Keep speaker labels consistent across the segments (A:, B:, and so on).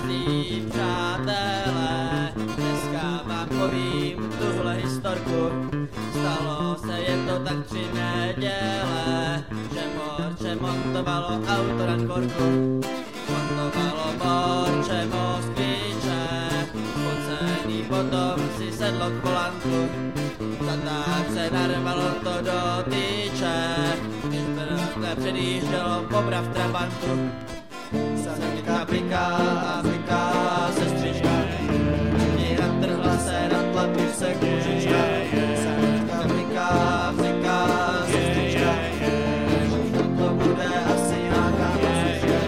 A: Milí přátelé, dneska vám povím tuhle historku. Stalo se, je to tak 3 neděle, že Morče montovalo auto na dvorku. Montovalo Morče Moskviče, spocený potom si sedlo k volantu. Zatáce narvalo to do tyče, když brhle předjíždělo poprav trabantu. Sanka bliká sestřička, ní natrhla se na tlapice kůžička. Sanka bliká sestřička, to bude asi nějaká posluška.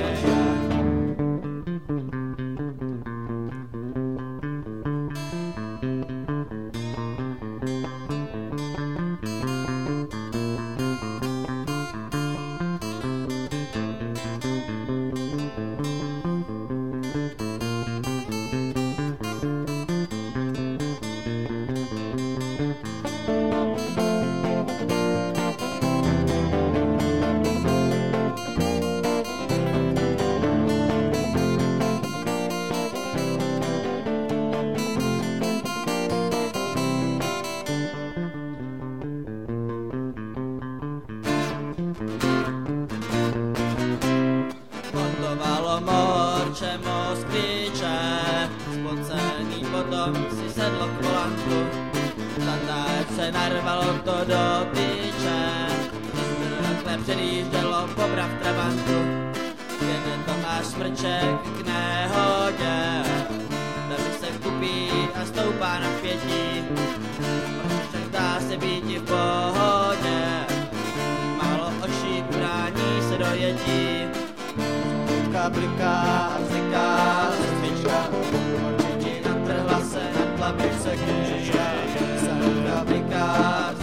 A: Montovalo Morče Moskviče, spocený potom si sedlo k volantu. Zatáce narvalo to do tyče, když brhle předjíždělo poprav trabantu. Jede to až smrček k nehodě, tady se kupí a stoupá na 5. Morček dá se býti v pohodě, málo oší brání se dojetí. Bliká sestřička, určitě natrhla se na tlapice kůžička. Sanka bliká